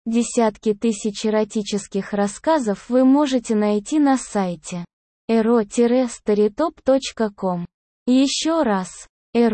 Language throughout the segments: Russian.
Десятки тысяч эротических рассказов вы можете найти на сайте ero-storytop.com. Еще раз,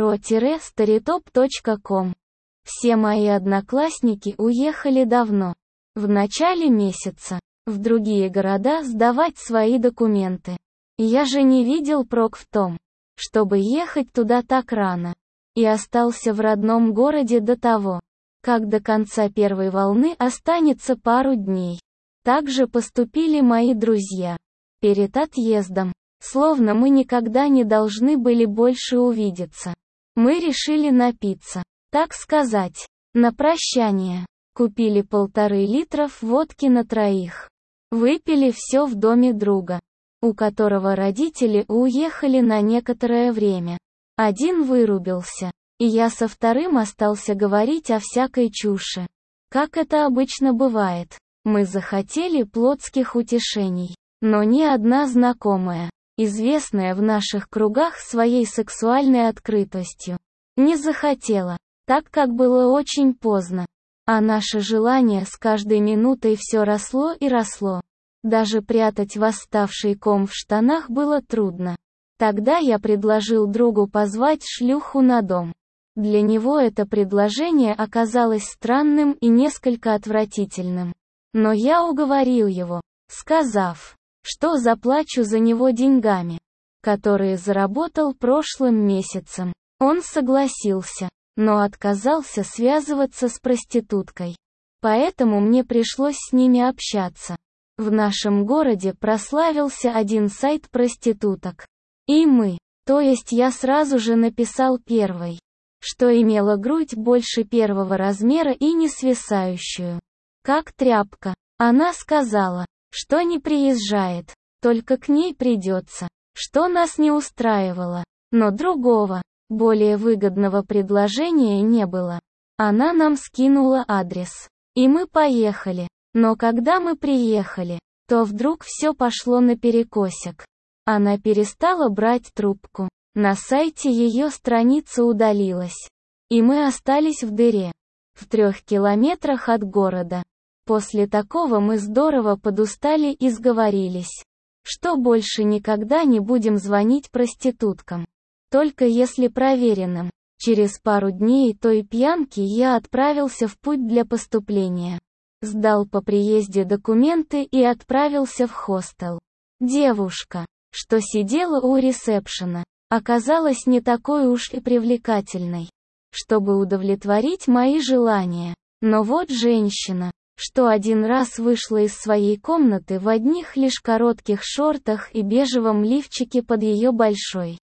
ero-storytop.com. Все мои одноклассники уехали давно, в начале месяца, в другие города сдавать свои документы. Я же не видел прок в том, чтобы ехать туда так рано, и остался в родном городе до того, как до конца первой волны останется пару дней. Так же поступили мои друзья. Перед отъездом, словно мы никогда не должны были больше увидеться, мы решили напиться, так сказать, на прощание. Купили 1,5 литра водки на троих. Выпили все в доме друга, у которого родители уехали на некоторое время. Один вырубился, и я со вторым остался говорить о всякой чуши. Как это обычно бывает, мы захотели плотских утешений, но ни одна знакомая, известная в наших кругах своей сексуальной открытостью, не захотела, так как было очень поздно. А наше желание с каждой минутой все росло и росло. Даже прятать восставший ком в штанах было трудно. Тогда я предложил другу позвать шлюху на дом. Для него это предложение оказалось странным и несколько отвратительным. Но я уговорил его, сказав, что заплачу за него деньгами, которые заработал прошлым месяцем. Он согласился, но отказался связываться с проституткой. Поэтому мне пришлось с ними общаться. В нашем городе прославился один сайт проституток. И мы, то есть я сразу же написал первой, что имела грудь больше первого размера и не свисающую, как тряпка. Она сказала, что не приезжает, только к ней придется, что нас не устраивало, но другого, более выгодного предложения не было. Она нам скинула адрес, и мы поехали, но когда мы приехали, то вдруг все пошло наперекосяк. Она перестала брать трубку. На сайте ее страница удалилась. И мы остались в дыре. В 3 километрах от города. После такого мы здорово подустали и сговорились, что больше никогда не будем звонить проституткам. Только если проверенным. Через пару дней той пьянки я отправился в путь для поступления. Сдал по приезде документы и отправился в хостел. Девушка, что сидела у ресепшена, оказалась не такой уж и привлекательной, чтобы удовлетворить мои желания. Но вот женщина, что один раз вышла из своей комнаты в одних лишь коротких шортах и бежевом лифчике под ее большой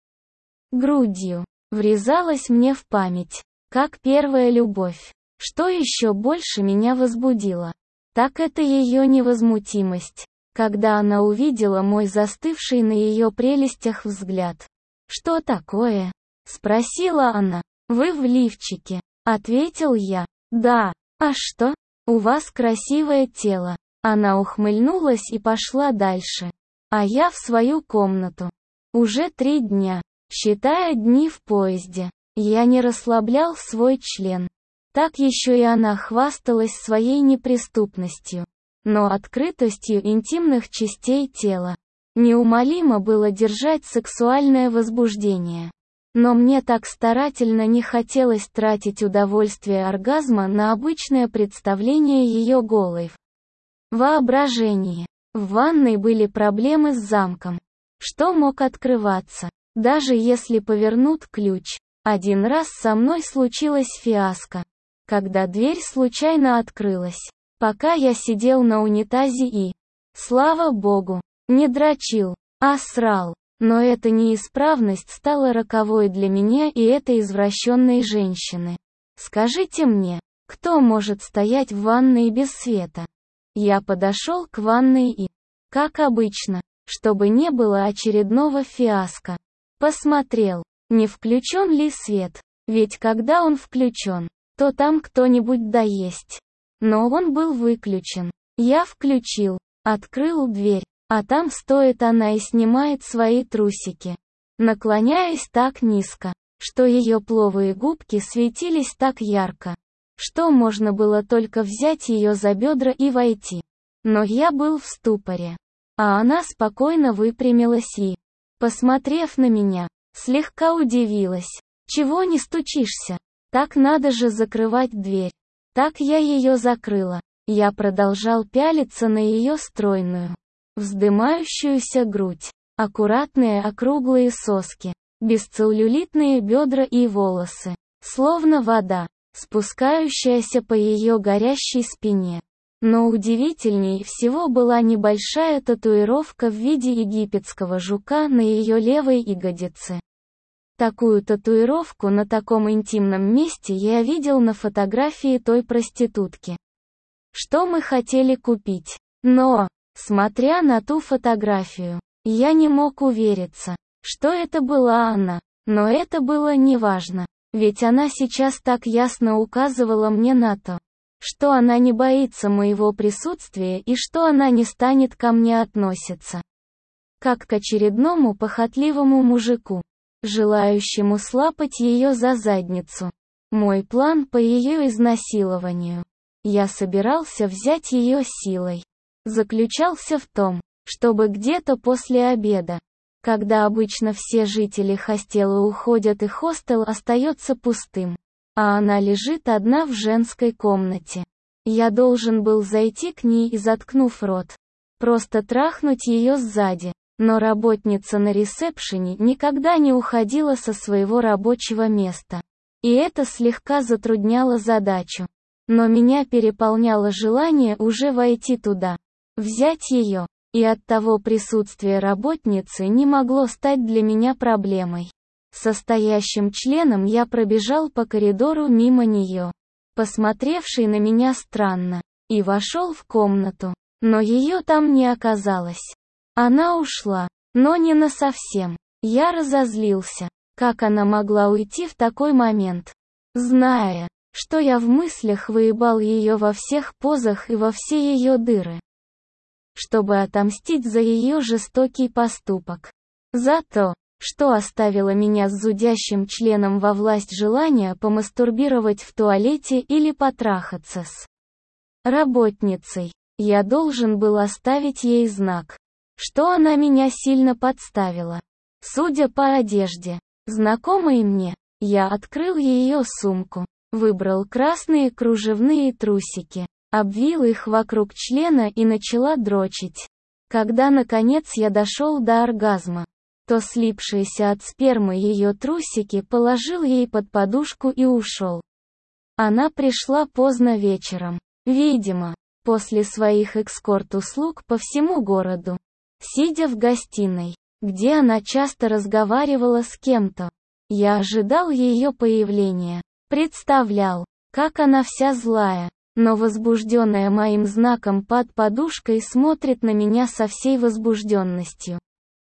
грудью, врезалась мне в память, как первая любовь. Что еще больше меня возбудило, так это ее невозмутимость, когда она увидела мой застывший на ее прелестях взгляд. «Что такое?» — спросила она. «Вы в лифчике», — ответил я. «Да, а что? У вас красивое тело». Она ухмыльнулась и пошла дальше. А я в свою комнату. Уже 3 дня, считая дни в поезде, я не расслаблял свой член. Так еще и она хвасталась своей неприступностью, но открытостью интимных частей тела. Неумолимо было держать сексуальное возбуждение. Но мне так старательно не хотелось тратить удовольствие оргазма на обычное представление ее голой. Воображение. В ванной были проблемы с замком. Что мог открываться, даже если повернут ключ. Один раз со мной случилась фиаско, когда дверь случайно открылась, пока я сидел на унитазе и, слава богу, не дрочил, а срал. Но эта неисправность стала роковой для меня и этой извращенной женщины. Скажите мне, кто может стоять в ванной без света? Я подошел к ванной и, как обычно, чтобы не было очередного фиаско, посмотрел, не включен ли свет, ведь когда он включен, то там кто-нибудь да есть. Но он был выключен. Я включил, открыл дверь, а там стоит она и снимает свои трусики, наклоняясь так низко, что ее пловые губки светились так ярко. что можно было только взять ее за бедра и войти. Но я был в ступоре. А она спокойно выпрямилась и, посмотрев на меня, слегка удивилась. «Чего не стучишься? Так надо же закрывать дверь». Так я ее закрыла. Я продолжал пялиться на ее стройную, вздымающуюся грудь, аккуратные округлые соски, бесцеллюлитные бедра и волосы, словно вода, спускающаяся по ее горящей спине. Но удивительней всего была небольшая татуировка в виде египетского жука на ее левой ягодице. Такую татуировку на таком интимном месте я видел на фотографии той проститутки, что мы хотели купить. Но, смотря на ту фотографию, я не мог увериться, что это была она. Но это было неважно, ведь она сейчас так ясно указывала мне на то, что она не боится моего присутствия и что она не станет ко мне относиться как к очередному похотливому мужику, желающему слапать ее за задницу. Мой план по ее изнасилованию. Я собирался взять ее силой. Заключался в том, чтобы где-то после обеда, когда обычно все жители хостела уходят и хостел остается пустым, а она лежит одна в женской комнате, я должен был зайти к ней и, заткнув рот, просто трахнуть ее сзади. Но работница на ресепшене никогда не уходила со своего рабочего места. И это слегка затрудняло задачу. Но меня переполняло желание уже войти туда, взять ее, и оттого присутствие работницы не могло стать для меня проблемой. Состоящим членом я пробежал по коридору мимо нее, посмотревшей на меня странно, и вошел в комнату, но ее там не оказалось. Она ушла, но не насовсем. Я разозлился. Как она могла уйти в такой момент? Зная, что я в мыслях выебал ее во всех позах и во все ее дыры, чтобы отомстить за ее жестокий поступок. За то, что оставила меня с зудящим членом во власть желания помастурбировать в туалете или потрахаться с работницей. Я должен был оставить ей знак, что она меня сильно подставила. Судя по одежде, знакомой мне, я открыл ее сумку, выбрал красные кружевные трусики, обвил их вокруг члена и начала дрочить. Когда наконец я дошел до оргазма, то слипшиеся от спермы ее трусики положил ей под подушку и ушел. Она пришла поздно вечером, видимо, после своих эскорт-услуг по всему городу. Сидя в гостиной, где она часто разговаривала с кем-то, я ожидал ее появления, представлял, как она вся злая, но возбужденная моим знаком под подушкой смотрит на меня со всей возбужденностью,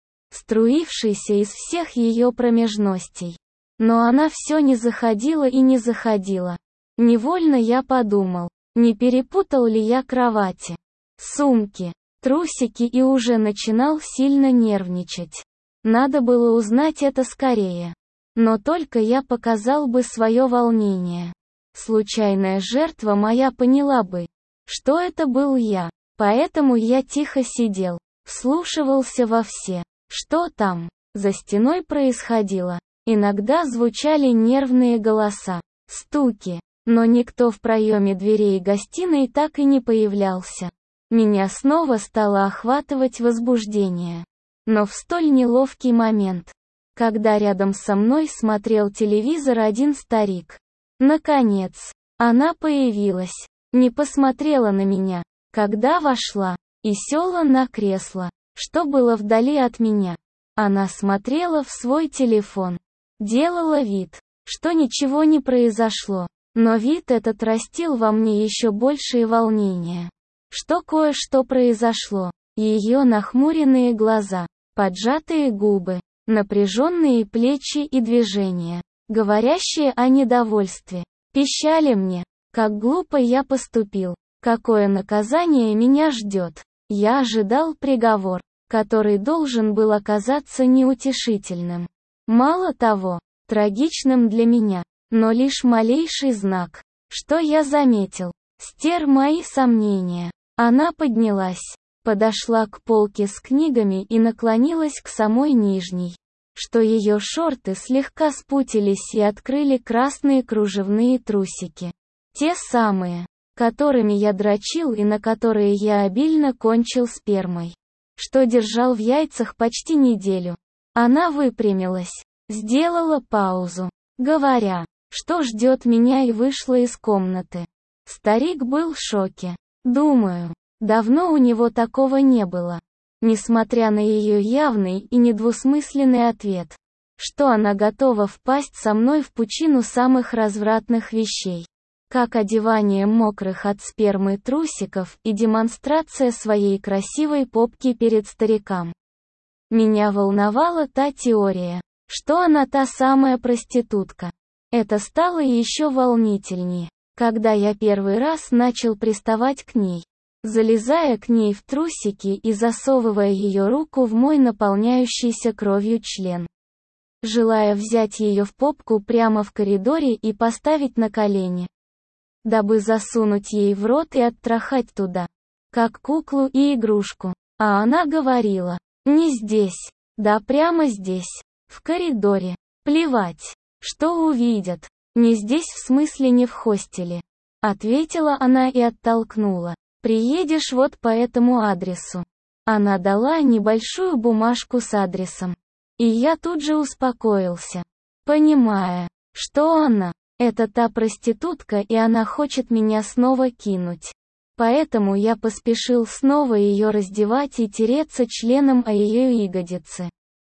струившейся из всех ее промежностей. Но она все не заходила и не заходила. Невольно я подумал, не перепутал ли я кровати, сумки, трусики и уже начинал сильно нервничать. Надо было узнать это скорее. Но только я показал бы свое волнение. Случайная жертва моя поняла бы, что это был я. Поэтому я тихо сидел, вслушивался во все, что там, за стеной происходило. Иногда звучали нервные голоса, стуки, но никто в проеме дверей гостиной так и не появлялся. Меня снова стало охватывать возбуждение. Но в столь неловкий момент, когда рядом со мной смотрел телевизор один старик. Наконец, она появилась, не посмотрела на меня, когда вошла, и села на кресло, что было вдали от меня. Она смотрела в свой телефон, делала вид, что ничего не произошло, но вид этот растил во мне еще большее волнение. Что кое-что произошло. Ее нахмуренные глаза, поджатые губы, напряженные плечи и движения, говорящие о недовольстве, пищали мне, как глупо я поступил, какое наказание меня ждет. Я ожидал приговор, который должен был оказаться неутешительным. Мало того, трагичным для меня, но лишь малейший знак, что я заметил. Стер мои сомнения. Она поднялась, подошла к полке с книгами и наклонилась к самой нижней, что ее шорты слегка спутились и открыли красные кружевные трусики. Те самые, которыми я дрочил и на которые я обильно кончил спермой, что держал в яйцах почти неделю. Она выпрямилась, сделала паузу, говоря, что ждет меня, и вышла из комнаты. Старик был в шоке. Думаю, давно у него такого не было. Несмотря на ее явный и недвусмысленный ответ, что она готова впасть со мной в пучину самых развратных вещей, как одевание мокрых от спермы трусиков и демонстрация своей красивой попки перед старикам. Меня волновала та теория, что она та самая проститутка. Это стало еще волнительнее, когда я первый раз начал приставать к ней, залезая к ней в трусики и засовывая ее руку в мой наполняющийся кровью член, желая взять ее в попку прямо в коридоре и поставить на колени, дабы засунуть ей в рот и оттрахать туда, как куклу и игрушку. А она говорила: «Не здесь, да прямо здесь, в коридоре, плевать, что увидят, не здесь в смысле не в хостеле», ответила она и оттолкнула. «Приедешь вот по этому адресу». Она дала небольшую бумажку с адресом. И я тут же успокоился, понимая, что она — это та проститутка, и она хочет меня снова кинуть. Поэтому я поспешил снова ее раздевать и тереться членом о ее ягодицы.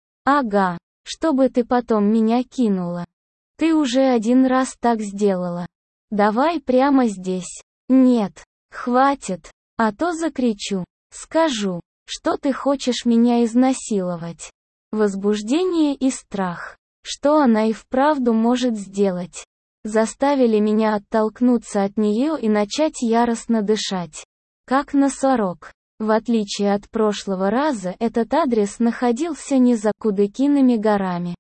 «Ага, чтобы ты потом меня кинула. Ты уже один раз так сделала. Давай прямо здесь». «Нет, хватит, а то закричу. Скажу, что ты хочешь меня изнасиловать». Возбуждение и страх, что она и вправду может сделать, заставили меня оттолкнуться от нее и начать яростно дышать, как носорог. В отличие от прошлого раза, этот адрес находился не за Кудыкиными горами,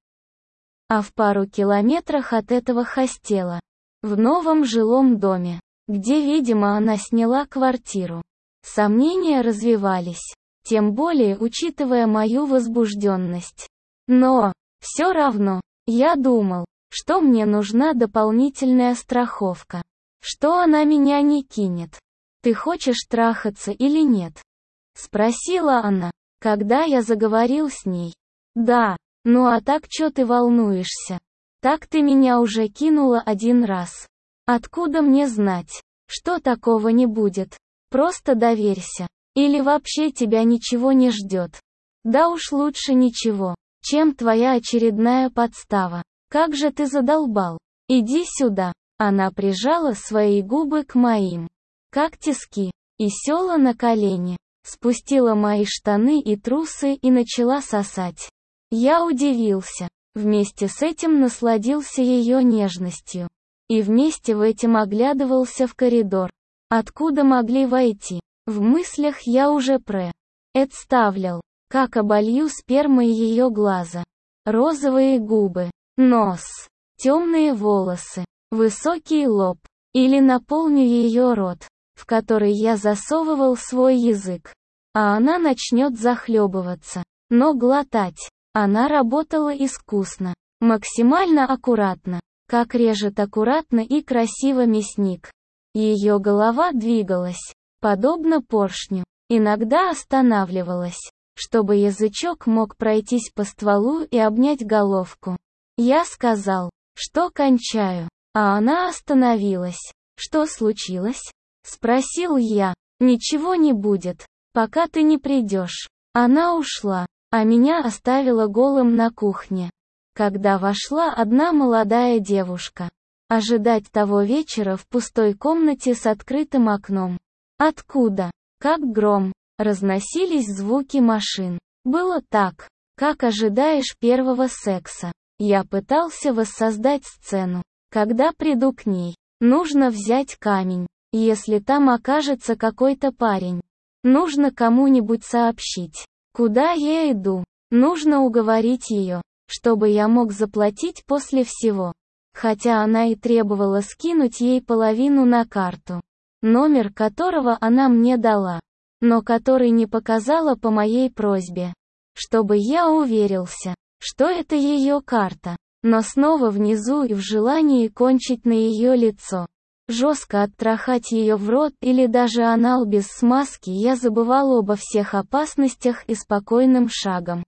а в пару километрах от этого хостела, в новом жилом доме, где, видимо, она сняла квартиру. Сомнения развивались, тем более учитывая мою возбужденность. Но, все равно, я думал, что мне нужна дополнительная страховка, что она меня не кинет. «Ты хочешь трахаться или нет?» — спросила она, когда я заговорил с ней. «Да, ну а так чё ты волнуешься? Так ты меня уже кинула один раз. Откуда мне знать, что такого не будет? Просто доверься. Или вообще тебя ничего не ждет. Да уж лучше ничего, чем твоя очередная подстава. Как же ты задолбал. Иди сюда». Она прижала свои губы к моим, как тиски, и села на колени, спустила мои штаны и трусы и начала сосать. Я удивился, вместе с этим насладился ее нежностью. И вместе в этом оглядывался в коридор. Откуда могли войти? В мыслях я уже представлял, как оболью спермой ее глаза, розовые губы, нос, темные волосы, высокий лоб, или наполню ее рот, в который я засовывал свой язык, а она начнет захлебываться, но глотать. Она работала искусно, максимально аккуратно, как режет аккуратно и красиво мясник. Ее голова двигалась, подобно поршню, иногда останавливалась, чтобы язычок мог пройтись по стволу и обнять головку. Я сказал, что кончаю, а она остановилась. «Что случилось?» — спросил я. «Ничего не будет, пока ты не придешь». Она ушла, а меня оставила голым на кухне. Когда вошла одна молодая девушка, ожидать того вечера в пустой комнате с открытым окном. Откуда, как гром, разносились звуки машин. Было так, как ожидаешь первого секса. Я пытался воссоздать сцену. Когда приду к ней, нужно взять камень. Если там окажется какой-то парень, нужно кому-нибудь сообщить, куда я иду. Нужно уговорить ее, чтобы я мог заплатить после всего. хотя она и требовала скинуть ей половину на карту, номер которого она мне дала, но который не показала по моей просьбе, чтобы я уверился, что это ее карта, но снова внизу и в желании кончить на ее лицо. Жестко оттрахать ее в рот или даже анал без смазки, я забывал обо всех опасностях и спокойным шагом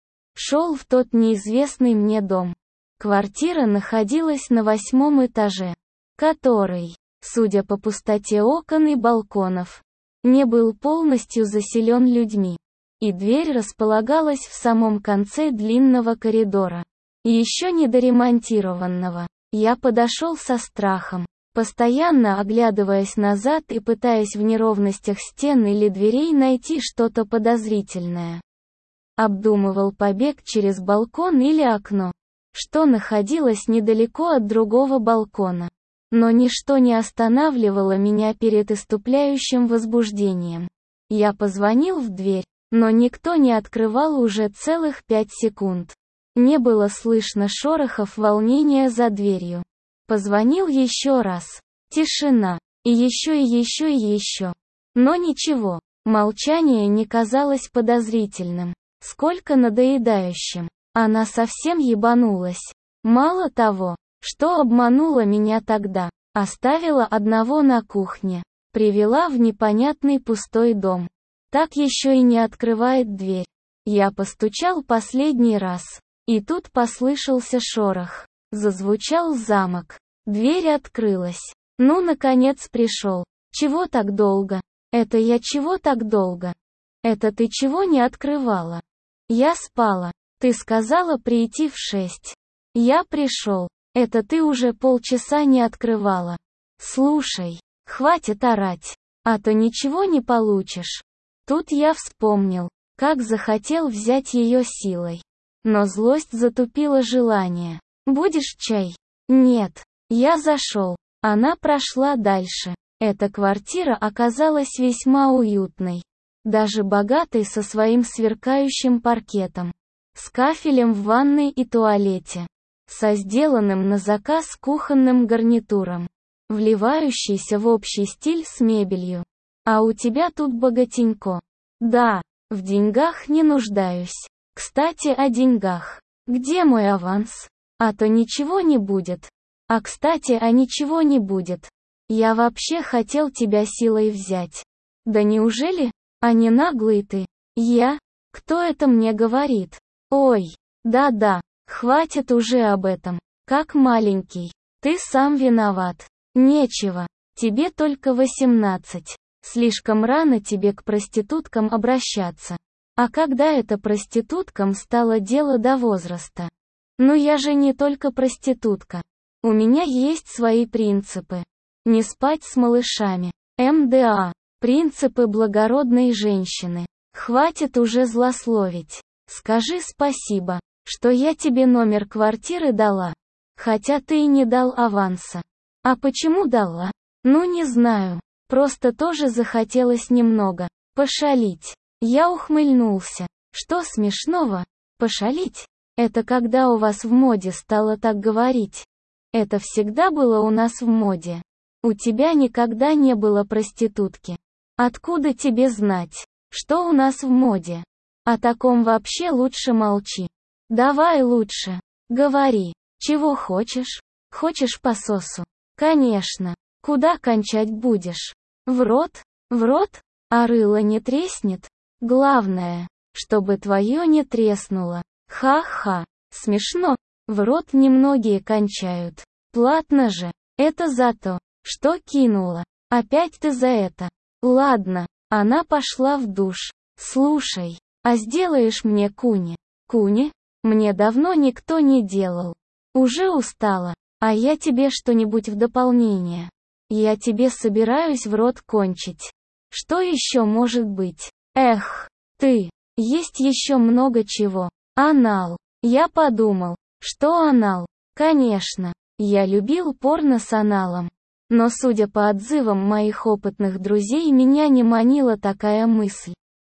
шел в тот неизвестный мне дом. Квартира находилась на 8-м этаже, который, судя по пустоте окон и балконов, не был полностью заселен людьми, и дверь располагалась в самом конце длинного коридора, еще недоремонтированного. Я подошел со страхом, постоянно оглядываясь назад и пытаясь в неровностях стен или дверей найти что-то подозрительное. Обдумывал побег через балкон или окно, что находилось недалеко от другого балкона. Но ничто не останавливало меня перед исступляющим возбуждением. Я позвонил в дверь, но никто не открывал уже целых 5 секунд. Не было слышно шорохов волнения за дверью. Позвонил еще раз. Тишина. И еще и еще и еще. Но ничего. Молчание не казалось подозрительным. Сколько надоедающим. Она совсем ебанулась. Мало того, что обманула меня тогда, оставила одного на кухне, привела в непонятный пустой дом. Так еще и не открывает дверь. Я постучал последний раз. И тут послышался шорох. Зазвучал замок. Дверь открылась. Ну, наконец пришел. Чего так долго? Это я чего так долго? Это ты чего не открывала? Я спала. Ты сказала прийти в 6. Я пришел. Это ты уже полчаса не открывала. Слушай, хватит орать, а то ничего не получишь. Тут я вспомнил, как захотел взять ее силой. Но злость затупила желание. Будешь чай? Нет. Я зашел. Она прошла дальше. Эта квартира оказалась весьма уютной. Даже богатой, со своим сверкающим паркетом. С кафелем в ванной и туалете. Со сделанным на заказ кухонным гарнитуром. Вливающийся в общий стиль с мебелью. А у тебя тут богатенько. Да, в деньгах не нуждаюсь. Кстати, о деньгах. Где мой аванс? А то ничего не будет. А кстати, ничего не будет. Я вообще хотел тебя силой взять. Да неужели? А не наглый ты. Я? Кто это мне говорит? Ой, да-да, хватит уже об этом. Как маленький. Ты сам виноват. Нечего. Тебе только 18. Слишком рано тебе к проституткам обращаться. А когда это проституткам стало дело до возраста? Ну я же не только проститутка. У меня есть свои принципы. Не спать с малышами. МДА. Принципы благородной женщины. Хватит уже злословить. Скажи спасибо, что я тебе номер квартиры дала. Хотя ты и не дал аванса. А почему дала? Ну не знаю. Просто тоже захотелось немного пошалить. Я ухмыльнулся. Что смешного? Пошалить? Это когда у вас в моде стало так говорить. Это всегда было у нас в моде. У тебя никогда не было проститутки. Откуда тебе знать, что у нас в моде? О таком вообще лучше молчи. Давай лучше. Говори. Чего хочешь? Хочешь пососу? Конечно. Куда кончать будешь? В рот? В рот? А рыло не треснет? Главное, чтобы твое не треснуло. Ха-ха. Смешно. В рот немногие кончают. Платно же. Это за то, что кинула. Опять ты за это. Ладно. Она пошла в душ. Слушай, а сделаешь мне куни? Куни? Мне давно никто не делал. Уже устала. А я тебе что-нибудь в дополнение. Я тебе собираюсь в рот кончить. Что еще может быть? Эх, ты. Есть еще много чего. Анал. Я подумал, что анал. Конечно, я любил порно с аналом. Но судя по отзывам моих опытных друзей, меня не манила такая мысль.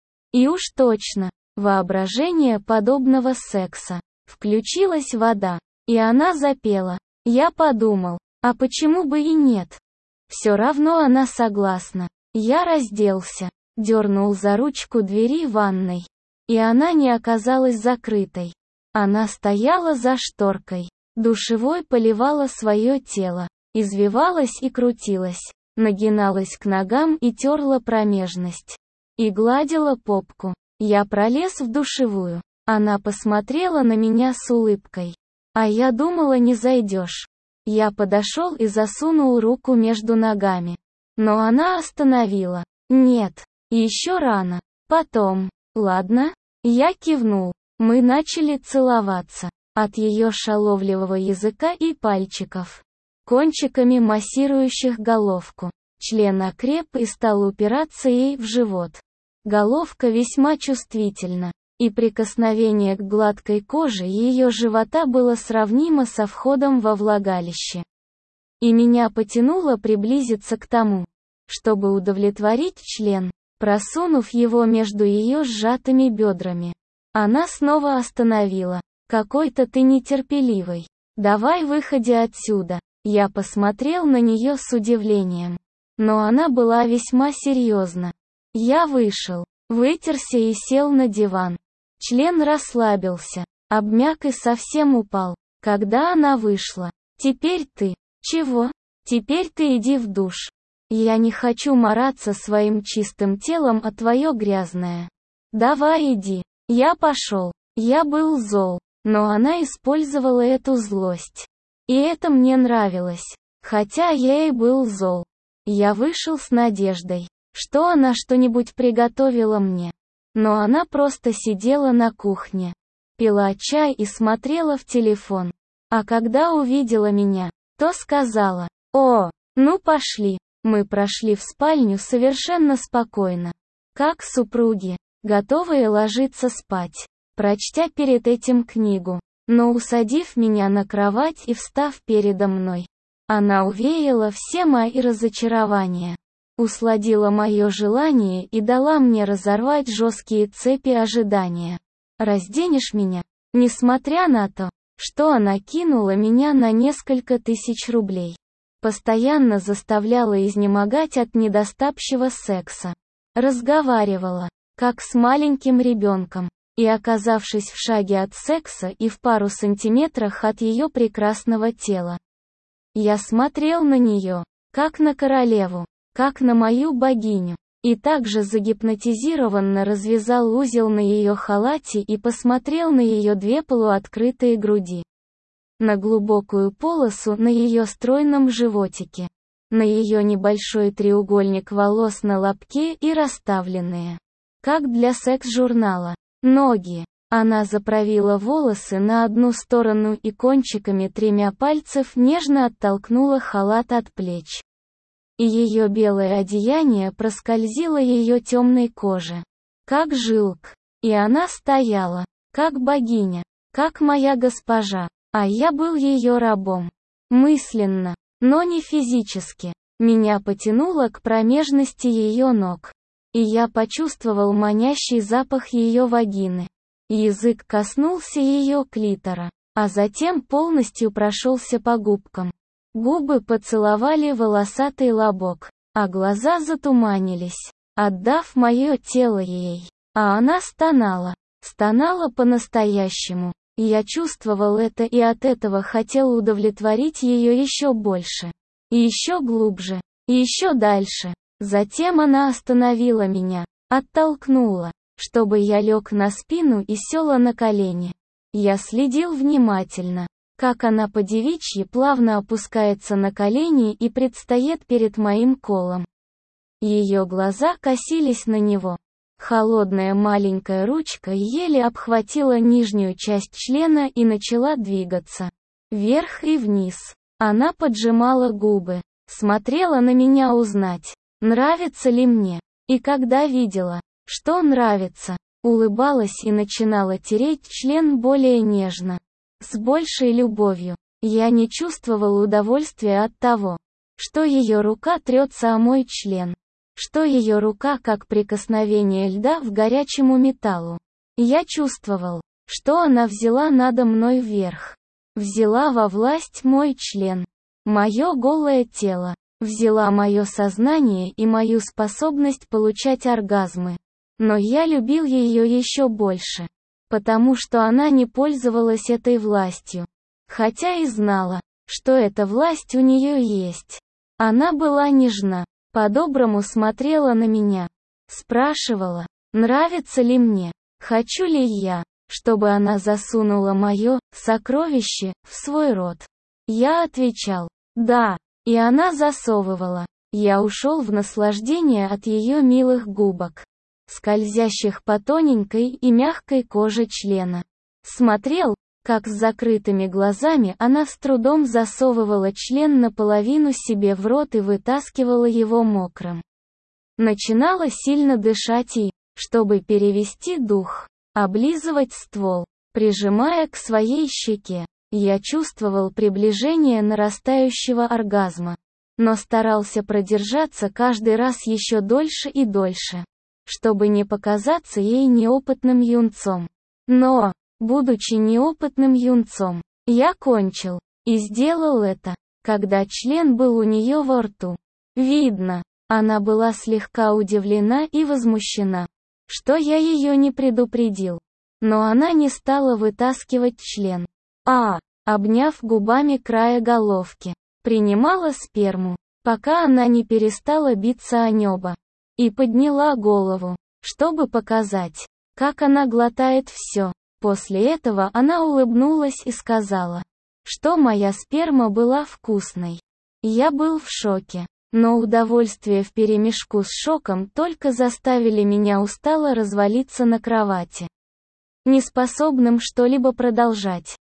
И уж точно, воображение подобного секса. Включилась вода, и она запела. Я подумал, а почему бы и нет? Все равно она согласна. Я разделся, дернул за ручку двери ванной. И она не оказалась закрытой. Она стояла за шторкой. Душевой поливала свое тело, извивалась и крутилась, нагиналась к ногам и терла промежность. И гладила попку. Я пролез в душевую. Она посмотрела на меня с улыбкой. А я думала, не зайдешь. Я подошел и засунул руку между ногами. Но она остановила. Нет, еще рано. Потом. Ладно? Я кивнул. Мы начали целоваться. От ее шаловливого языка и пальчиков, кончиками массирующих головку. Член окреп и стал упираться ей в живот. Головка весьма чувствительна, и прикосновение к гладкой коже ее живота было сравнимо со входом во влагалище. И меня потянуло приблизиться к тому, чтобы удовлетворить член, просунув его между ее сжатыми бедрами. Она снова остановила. «Какой-то ты нетерпеливый. Давай выходи отсюда». Я посмотрел на нее с удивлением. Но она была весьма серьезна. Я вышел, вытерся и сел на диван. Член расслабился, обмяк и совсем упал, когда она вышла. «Теперь ты». «Чего?» «Теперь ты иди в душ. Я не хочу мараться своим чистым телом, а твое грязное. Давай иди». Я пошел. Я был зол. Но она использовала эту злость. И это мне нравилось. Хотя я и был зол. Я вышел с надеждой, что она что-нибудь приготовила мне. Но она просто сидела на кухне, пила чай и смотрела в телефон. А когда увидела меня, то сказала: «О, ну пошли». Мы прошли в спальню совершенно спокойно. Как супруги, готовые ложиться спать. Прочтя перед этим книгу, но усадив меня на кровать и встав передо мной, она увеяла все мои разочарования, усладила мое желание и дала мне разорвать жесткие цепи ожидания. «Разденешь меня?» Несмотря на то, что она кинула меня на несколько тысяч рублей, постоянно заставляла изнемогать от недостающего секса, разговаривала, как с маленьким ребенком. И оказавшись в шаге от секса и в пару сантиметрах от ее прекрасного тела, я смотрел на нее, как на королеву, как на мою богиню, и также загипнотизированно развязал узел на ее халате и посмотрел на ее две полуоткрытые груди, на глубокую полосу на ее стройном животике, на ее небольшой треугольник волос на лобке и расставленные, как для секс-журнала, ноги. Она заправила волосы на одну сторону и кончиками 3 пальцев нежно оттолкнула халат от плеч. И ее белое одеяние проскользило ее темной коже, как жилк. И она стояла, как богиня, как моя госпожа, а я был ее рабом. Мысленно, но не физически. Меня потянуло к промежности ее ног. И я почувствовал манящий запах ее вагины. Язык коснулся ее клитора, а затем полностью прошелся по губкам. Губы поцеловали волосатый лобок, а глаза затуманились, отдав мое тело ей. А она стонала по-настоящему. Я чувствовал это и от этого хотел удовлетворить ее еще больше. И еще глубже, и еще дальше. Затем она остановила меня, оттолкнула, чтобы я лег на спину и села на колени. Я следил внимательно, как она по-девичьи плавно опускается на колени и предстает перед моим колом. Ее глаза косились на него. Холодная маленькая ручка еле обхватила нижнюю часть члена и начала двигаться вверх и вниз. Она поджимала губы, смотрела на меня узнать, нравится ли мне. И когда видела, что нравится, улыбалась и начинала тереть член более нежно, с большей любовью. Я не чувствовал удовольствия от того, что ее рука трется о мой член, что ее рука как прикосновение льда к горячему металлу. Я чувствовал, что она взяла надо мной вверх. взяла во власть мой член, мое голое тело, взяла мое сознание и мою способность получать оргазмы. Но я любил ее еще больше, потому что она не пользовалась этой властью. Хотя и знала, что эта власть у нее есть. Она была нежна, по-доброму смотрела на меня, спрашивала, нравится ли мне, хочу ли я, чтобы она засунула мое сокровище в свой рот. Я отвечал, да, и она засовывала. Я ушел в наслаждение от ее милых губок, скользящих по тоненькой и мягкой коже члена. Смотрел, как с закрытыми глазами она с трудом засовывала член наполовину себе в рот и вытаскивала его мокрым. Начинала сильно дышать и, чтобы перевести дух, облизывать ствол, прижимая к своей щеке. Я чувствовал приближение нарастающего оргазма, но старался продержаться каждый раз еще дольше и дольше, чтобы не показаться ей неопытным юнцом. Но, будучи неопытным юнцом, я кончил, и сделал это, когда член был у нее во рту. Видно, она была слегка удивлена и возмущена, что я ее не предупредил. Но она не стала вытаскивать член. Обняв губами края головки, принимала сперму, пока она не перестала биться о небо. И подняла голову, чтобы показать, как она глотает все. После этого она улыбнулась и сказала, что моя сперма была вкусной. Я был в шоке, но удовольствие вперемешку с шоком только заставили меня устало развалиться на кровати, неспособным что-либо продолжать.